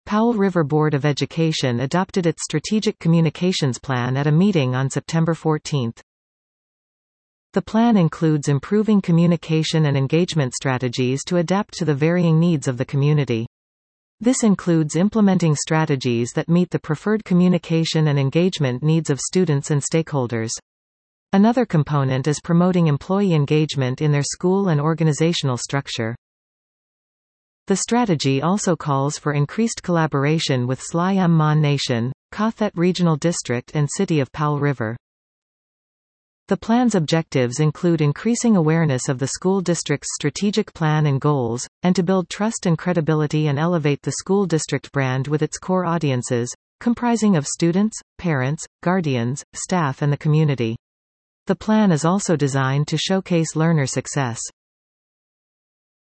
Powell River Board of Education adopted its Strategic Communications Plan at a meeting on September 14. The plan includes improving communication and engagement strategies to adapt to the varying needs of the community. This includes implementing strategies that meet the preferred communication and engagement needs of students and stakeholders. Another component is promoting employee engagement in their school and organizational structure. The strategy also calls for increased collaboration with Sly Mon Nation, Kothet Regional District and City of Powell River. The plan's objectives include increasing awareness of the school district's strategic plan and goals, and to build trust and credibility and elevate the school district brand with its core audiences, comprising of students, parents, guardians, staff and the community. The plan is also designed to showcase learner success.